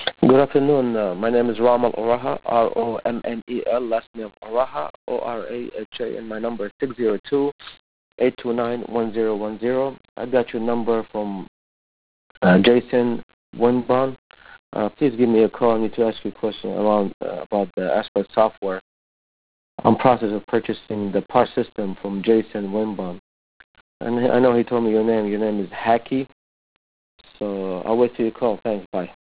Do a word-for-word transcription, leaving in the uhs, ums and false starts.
Good afternoon. Uh, my name is Rommel Oraha, R O M M E L, last name Oraha, O R A H A, and my number is six zero two, eight two nine, one zero one zero. I got your number from uh, Jason Winbon. Uh, please give me a call. I need to ask you a question around uh, about the Aspect software. I'm in process of purchasing the P A R system from Jason Winbon. And I know he told me your name. Your name is Hacky. So I'll wait till you call. Thanks. Bye.